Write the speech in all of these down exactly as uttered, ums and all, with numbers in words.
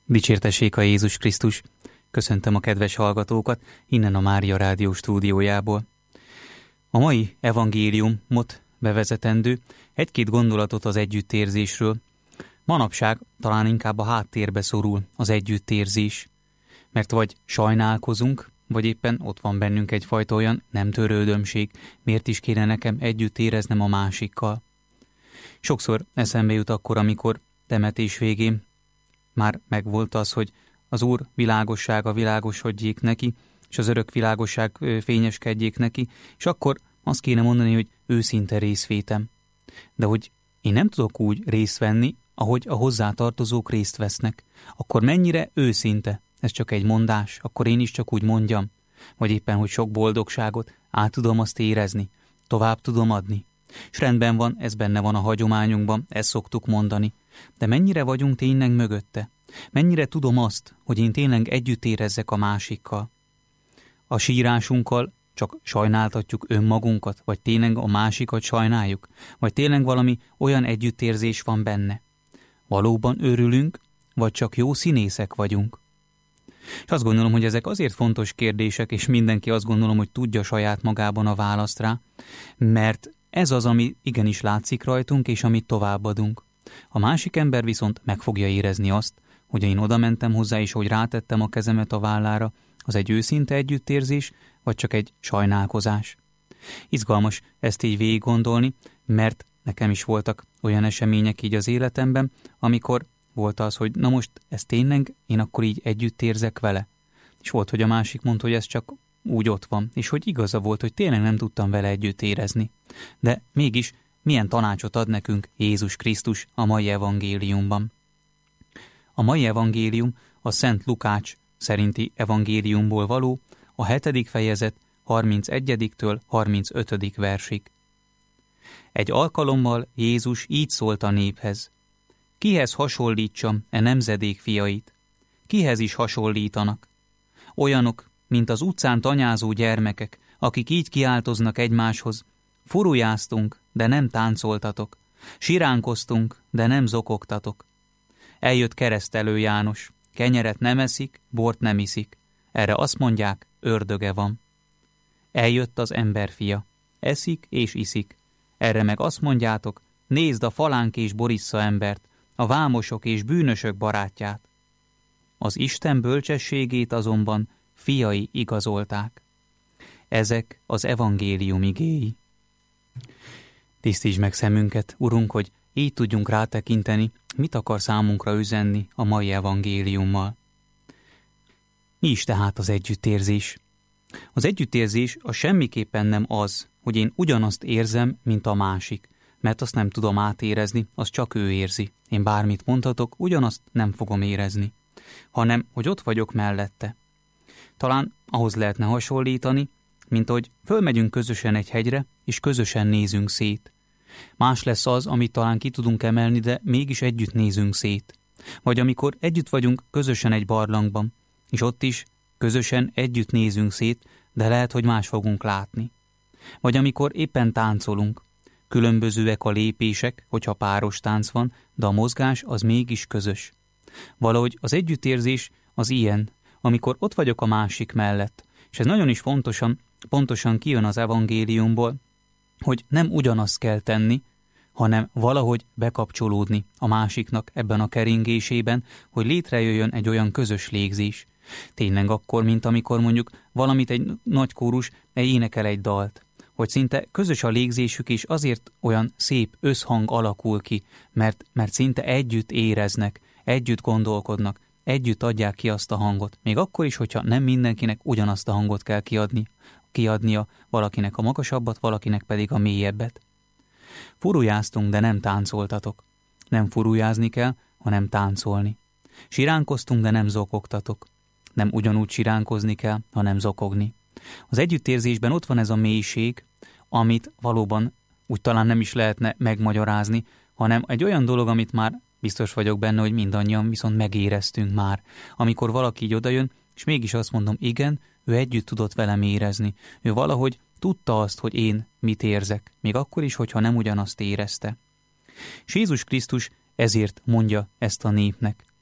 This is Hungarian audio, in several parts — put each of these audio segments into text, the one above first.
Dicsértessék a Jézus Krisztus! Köszöntöm a kedves hallgatókat innen a Mária Rádió stúdiójából. A mai evangéliumot bevezetendő egy-két gondolatot az együttérzésről. Manapság talán inkább a háttérbe szorul az együttérzés, mert vagy sajnálkozunk, vagy éppen ott van bennünk egyfajta olyan nem törődömség, miért is kéne nekem együtt éreznem a másikkal. Sokszor eszembe jut akkor, amikor temetés végén már megvolt az, hogy az Úr világossága világosodjék neki, és az örök világosság fényeskedjék neki, és akkor azt kéne mondani, hogy őszinte részvétem. De hogy én nem tudok úgy részt venni, ahogy a hozzátartozók részt vesznek, akkor mennyire őszinte? Ez csak egy mondás, akkor én is csak úgy mondjam, vagy éppen, hogy sok boldogságot át tudom azt érezni, tovább tudom adni. És rendben van, ez benne van a hagyományunkban, ezt szoktuk mondani. De mennyire vagyunk tényleg mögötte? Mennyire tudom azt, hogy én tényleg együtt érezzek a másikkal? A sírásunkkal csak sajnáltatjuk önmagunkat, vagy tényleg a másikat sajnáljuk, vagy tényleg valami olyan együttérzés van benne? Valóban örülünk, vagy csak jó színészek vagyunk? És azt gondolom, hogy ezek azért fontos kérdések, és mindenki azt gondolom, hogy tudja saját magában a választ rá, mert ez az, ami igenis látszik rajtunk, és amit továbbadunk. A másik ember viszont meg fogja érezni azt, hogy én oda mentem hozzá, és hogy rátettem a kezemet a vállára, az egy őszinte együttérzés, vagy csak egy sajnálkozás. Izgalmas ezt így végig gondolni, mert nekem is voltak olyan események így az életemben, amikor volt az, hogy na most ez tényleg, én akkor így együtt érzek vele. És volt, hogy a másik mondta, hogy ez csak úgy ott van, és hogy igaza volt, hogy tényleg nem tudtam vele együtt érezni. De mégis milyen tanácsot ad nekünk Jézus Krisztus a mai evangéliumban? A mai evangélium a Szent Lukács szerinti evangéliumból való, a hetedik fejezet harmincegyediktől harmincötödik versig. Egy alkalommal Jézus így szólt a néphez: Kihez hasonlítsam e nemzedék fiait? Kihez is hasonlítanak? Olyanok, mint az utcán tanyázó gyermekek, akik így kiáltoznak egymáshoz: Furujáztunk, de nem táncoltatok, siránkoztunk, de nem zokogtatok. Eljött Keresztelő János, kenyeret nem eszik, bort nem iszik. Erre azt mondják, ördöge van. Eljött az emberfia, eszik és iszik. Erre meg azt mondjátok, nézd a falánk és borissza embert, a vámosok és bűnösök barátját. Az Isten bölcsességét azonban fiai igazolták. Ezek az evangélium igéi. Tisztítsd meg szemünket, Urunk, hogy így tudjunk rátekinteni, mit akar számunkra üzenni a mai evangéliummal. Mi is tehát az együttérzés? Az együttérzés a semmiképpen nem az, hogy én ugyanazt érzem, mint a másik, mert azt nem tudom átérezni, azt csak ő érzi. Én bármit mondhatok, ugyanazt nem fogom érezni, hanem hogy ott vagyok mellette. Talán ahhoz lehetne hasonlítani, mint hogy fölmegyünk közösen egy hegyre, és közösen nézünk szét. Más lesz az, amit talán ki tudunk emelni, de mégis együtt nézünk szét. Vagy amikor együtt vagyunk közösen egy barlangban, és ott is közösen együtt nézünk szét, de lehet, hogy más fogunk látni. Vagy amikor éppen táncolunk. Különbözőek a lépések, hogyha páros tánc van, de a mozgás az mégis közös. Valahogy az együttérzés az ilyen, amikor ott vagyok a másik mellett. És ez nagyon is fontosan, pontosan kijön az evangéliumból, hogy nem ugyanazt kell tenni, hanem valahogy bekapcsolódni a másiknak ebben a keringésében, hogy létrejöjjön egy olyan közös légzés. Tényleg akkor, mint amikor mondjuk valamit egy nagy kórus énekel egy dalt, hogy szinte közös a légzésük, és azért olyan szép összhang alakul ki, mert, mert szinte együtt éreznek, együtt gondolkodnak, együtt adják ki azt a hangot. Még akkor is, hogyha nem mindenkinek ugyanazt a hangot kell kiadni, kiadnia, valakinek a magasabbat, valakinek pedig a mélyebbet. Furujáztunk, de nem táncoltatok. Nem furujázni kell, hanem táncolni. Siránkoztunk, de nem zokogtatok. Nem ugyanúgy siránkozni kell, hanem zokogni. Az együttérzésben ott van ez a mélység, amit valóban úgy talán nem is lehetne megmagyarázni, hanem egy olyan dolog, amit már biztos vagyok benne, hogy mindannyian viszont megéreztünk már. Amikor valaki így odajön, és mégis azt mondom, igen, ő együtt tudott velem érezni. Ő valahogy tudta azt, hogy én mit érzek, még akkor is, hogyha nem ugyanazt érezte. És Jézus Krisztus ezért mondja ezt a népnek.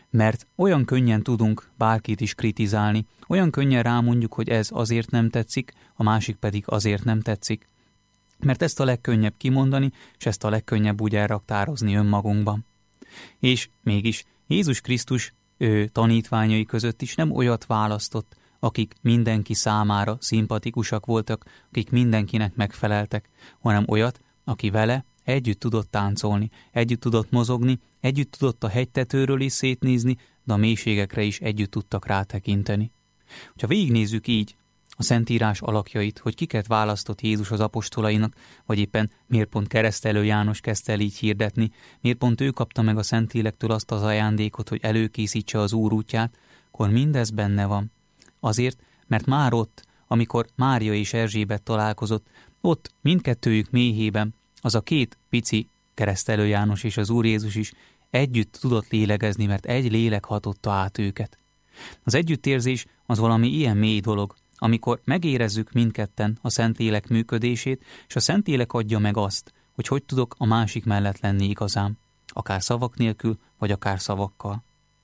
Mert olyan könnyen tudunk bárkit is kritizálni, olyan könnyen rámondjuk, hogy ez azért nem tetszik, a másik pedig azért nem tetszik. Mert ezt a legkönnyebb kimondani, és ezt a legkönnyebb úgy elraktározni önmagunkban. És mégis Jézus Krisztus ő, tanítványai között is nem olyat választott, akik mindenki számára szimpatikusak voltak, akik mindenkinek megfeleltek, hanem olyat, aki vele együtt tudott táncolni, együtt tudott mozogni, együtt tudott a hegytetőről is szétnézni, de a mélységekre is együtt tudtak rátekinteni. Ha végignézzük így a Szentírás alakjait, hogy kiket választott Jézus az apostolainak, vagy éppen miért pont Keresztelő János kezdte el így hirdetni, miért pont ő kapta meg a Szentlélektől azt az ajándékot, hogy előkészítse az Úr útját, akkor mindez benne van. Azért, mert már ott, amikor Mária és Erzsébet találkozott, ott mindkettőjük méhében az a két pici Keresztelő János és az Úr Jézus is együtt tudott lélegezni, mert egy lélek hatotta át őket. Az együttérzés az valami ilyen mély dolog, amikor megérezzük mindketten a Szentlélek működését, és a Szentlélek adja meg azt, hogy hogy tudok a másik mellett lenni igazán, akár szavak nélkül, vagy akár szavakkal.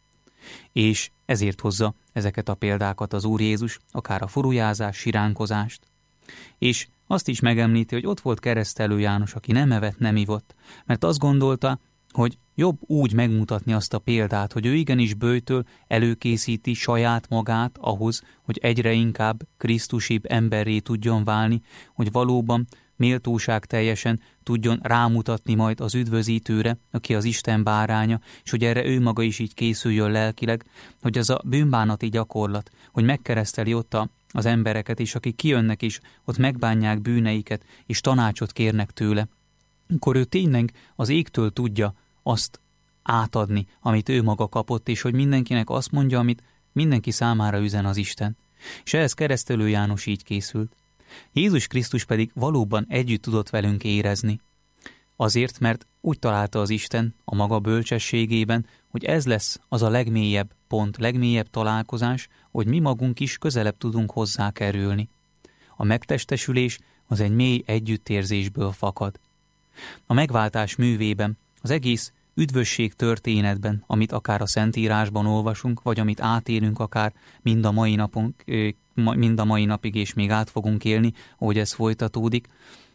És ezért hozza ezeket a példákat az Úr Jézus, akár a furujázást, siránkozást. És azt is megemlíti, hogy ott volt Keresztelő János, aki nem evett, nem ivott, mert azt gondolta, hogy jobb úgy megmutatni azt a példát, hogy ő igenis bőjtől előkészíti saját magát ahhoz, hogy egyre inkább krisztusibb emberré tudjon válni, hogy valóban méltóság teljesen tudjon rámutatni majd az üdvözítőre, aki az Isten báránya, és hogy erre ő maga is így készüljön lelkileg, hogy az a bűnbánati gyakorlat, hogy megkereszteli ott a, az embereket, és akik kijönnek is, ott megbánják bűneiket, és tanácsot kérnek tőle, akkor ő tényleg az égtől tudja azt átadni, amit ő maga kapott, és hogy mindenkinek azt mondja, amit mindenki számára üzen az Isten. És ehhez Keresztelő János így készült. Jézus Krisztus pedig valóban együtt tudott velünk érezni. Azért, mert úgy találta az Isten a maga bölcsességében, hogy ez lesz az a legmélyebb pont, legmélyebb találkozás, hogy mi magunk is közelebb tudunk hozzá kerülni. A megtestesülés az egy mély együttérzésből fakad. A megváltás művében, az egész üdvösség történetben, amit akár a Szentírásban olvasunk, vagy amit átélünk akár mind a mai napunk, mind a mai napig, és még át fogunk élni, ahogy ez folytatódik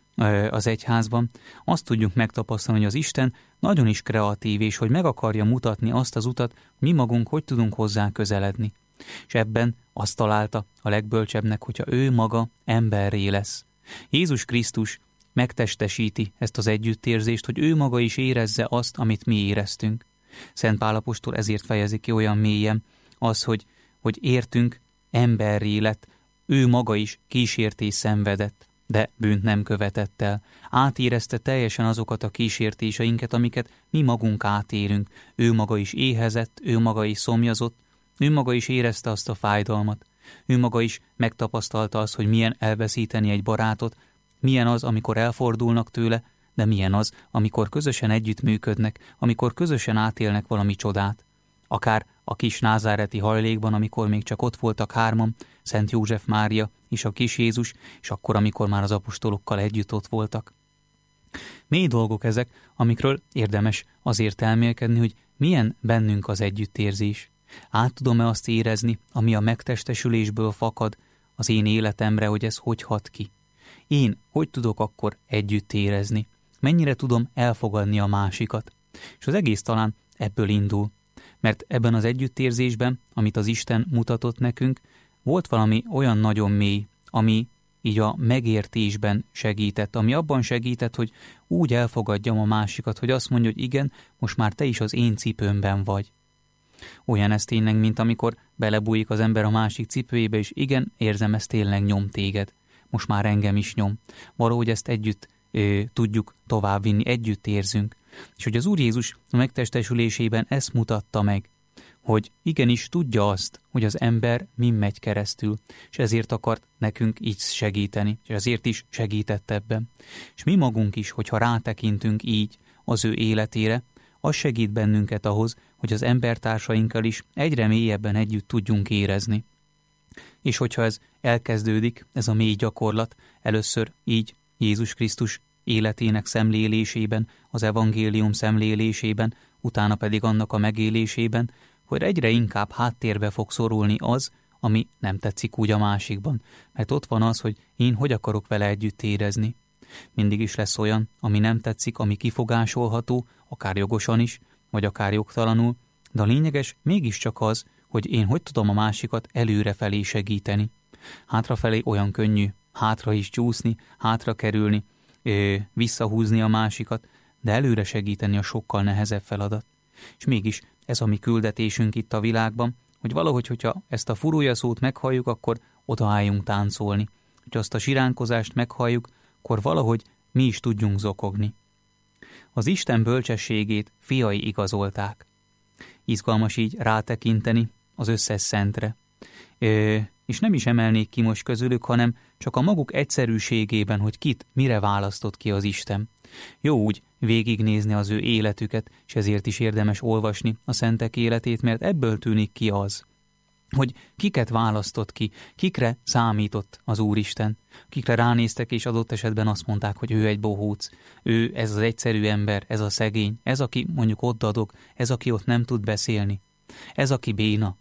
az egyházban, azt tudjuk megtapasztalni, hogy az Isten nagyon is kreatív, és hogy meg akarja mutatni azt az utat, mi magunk hogy tudunk hozzá közeledni. És ebben azt találta a legbölcsebbnek, hogyha ő maga emberré lesz. Jézus Krisztus megtestesíti ezt az együttérzést, hogy ő maga is érezze azt, amit mi éreztünk. Szent Pál apostol ezért fejezi ki olyan mélyen az, hogy, hogy értünk emberré lett, ő maga is kísértés szenvedett, de bűnt nem követett el. Átérezte teljesen azokat a kísértéseinket, amiket mi magunk átérünk. Ő maga is éhezett, ő maga is szomjazott, ő maga is érezte azt a fájdalmat. Ő maga is megtapasztalta azt, hogy milyen elveszíteni egy barátot, milyen az, amikor elfordulnak tőle, de milyen az, amikor közösen együttműködnek, amikor közösen átélnek valami csodát. Akár a kis názáreti hajlékban, amikor még csak ott voltak hárman, Szent József Mária és a kis Jézus, és akkor, amikor már az apostolokkal együtt ott voltak. Mély dolgok ezek, amikről érdemes azért elmélkedni, hogy milyen bennünk az együttérzés. Át tudom-e azt érezni, ami a megtestesülésből fakad az én életemre, hogy ez hogy hat ki? Én hogy tudok akkor együtt érezni? Mennyire tudom elfogadni a másikat? És az egész talán ebből indul. Mert ebben az együttérzésben, amit az Isten mutatott nekünk, volt valami olyan nagyon mély, ami így a megértésben segített, ami abban segített, hogy úgy elfogadjam a másikat, hogy azt mondja, hogy igen, most már te is az én cipőmben vagy. Olyan ez tényleg, mint amikor belebújik az ember a másik cipőjébe, és igen, érzem, ez tényleg nyom téged. Most már engem is nyom. Valahogy ezt együtt ö, tudjuk továbbvinni, együtt érzünk. És hogy az Úr Jézus a megtestesülésében ezt mutatta meg, hogy igenis tudja azt, hogy az ember min megy keresztül, és ezért akart nekünk így segíteni, és ezért is segített ebben. És mi magunk is, hogyha rátekintünk így az ő életére, az segít bennünket ahhoz, hogy az embertársainkkal is egyre mélyebben együtt tudjunk érezni. És hogyha ez elkezdődik, ez a mély gyakorlat, először így Jézus Krisztus életének szemlélésében, az evangélium szemlélésében, utána pedig annak a megélésében, hogy egyre inkább háttérbe fog szorulni az, ami nem tetszik úgy a másikban, mert ott van az, hogy én hogy akarok vele együtt érezni. Mindig is lesz olyan, ami nem tetszik, ami kifogásolható, akár jogosan is, vagy akár jogtalanul, de a lényeges mégiscsak az, hogy én hogy tudom a másikat előrefelé segíteni. Hátrafelé olyan könnyű, hátra is csúszni, hátra kerülni, visszahúzni a másikat, de előre segíteni a sokkal nehezebb feladat. És mégis ez a mi küldetésünk itt a világban, hogy valahogy, hogyha ezt a furulya szót meghalljuk, akkor odaálljunk táncolni. Hogyha azt a siránkozást meghalljuk, akkor valahogy mi is tudjunk zokogni. Az Isten bölcsességét fiai igazolták. Izgalmas így rátekinteni az összes szentre. Ö, és nem is emelnék ki most közülük, hanem csak a maguk egyszerűségében, hogy kit, mire választott ki az Isten. Jó úgy végignézni az ő életüket, és ezért is érdemes olvasni a szentek életét, mert ebből tűnik ki az, hogy kiket választott ki, kikre számított az Úristen, kikre ránéztek, és adott esetben azt mondták, hogy ő egy bohóc, ő ez az egyszerű ember, ez a szegény, ez, aki mondjuk ott dadog, ez, aki ott nem tud beszélni, ez, aki béna.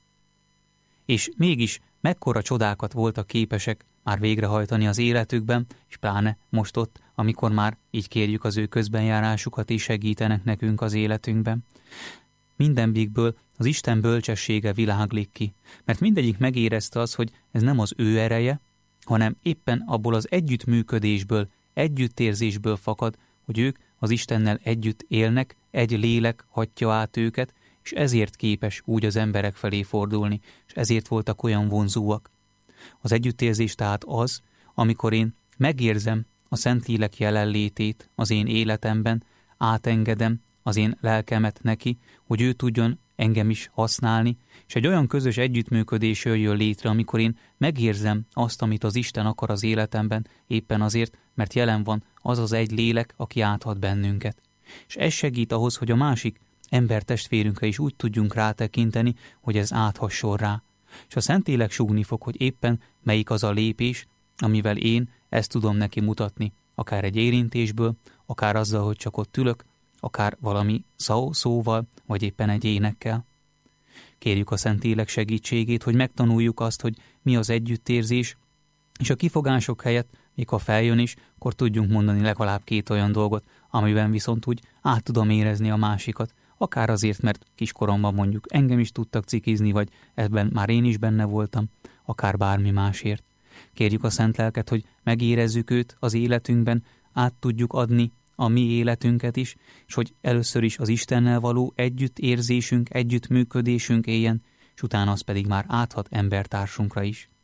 És mégis mekkora csodákat voltak képesek már végrehajtani az életükben, és pláne most ott, amikor már így kérjük az ő közbenjárásukat és segítenek nekünk az életünkben. Mindenbikből az Isten bölcsessége világlik ki, mert mindegyik megérezte az, hogy ez nem az ő ereje, hanem éppen abból az együttműködésből, együttérzésből fakad, hogy ők az Istennel együtt élnek, egy lélek hatja át őket, és ezért képes úgy az emberek felé fordulni, és ezért voltak olyan vonzóak. Az együttérzés tehát az, amikor én megérzem a Szentlélek jelenlétét az én életemben, átengedem az én lelkemet neki, hogy ő tudjon engem is használni, és egy olyan közös együttműködés jöjjön létre, amikor én megérzem azt, amit az Isten akar az életemben, éppen azért, mert jelen van az az egy lélek, aki áthat bennünket. És ez segít ahhoz, hogy a másik ember testvérünkre is úgy tudjunk rátekinteni, hogy ez áthasson rá. És a Szentlélek súgni fog, hogy éppen melyik az a lépés, amivel én ezt tudom neki mutatni, akár egy érintésből, akár azzal, hogy csak ott ülök, akár valami szó, szóval, vagy éppen egy énekkel. Kérjük a Szentlélek segítségét, hogy megtanuljuk azt, hogy mi az együttérzés, és a kifogások helyett, még ha feljön is, akkor tudjunk mondani legalább két olyan dolgot, amiben viszont úgy át tudom érezni a másikat, akár azért, mert kiskoromban mondjuk engem is tudtak cikizni, vagy ebben már én is benne voltam, akár bármi másért. Kérjük a Szent Lelket, hogy megérezzük őt az életünkben, át tudjuk adni a mi életünket is, és hogy először is az Istennel való együttérzésünk, együttműködésünk éljen, és utána az pedig már áthat embertársunkra is.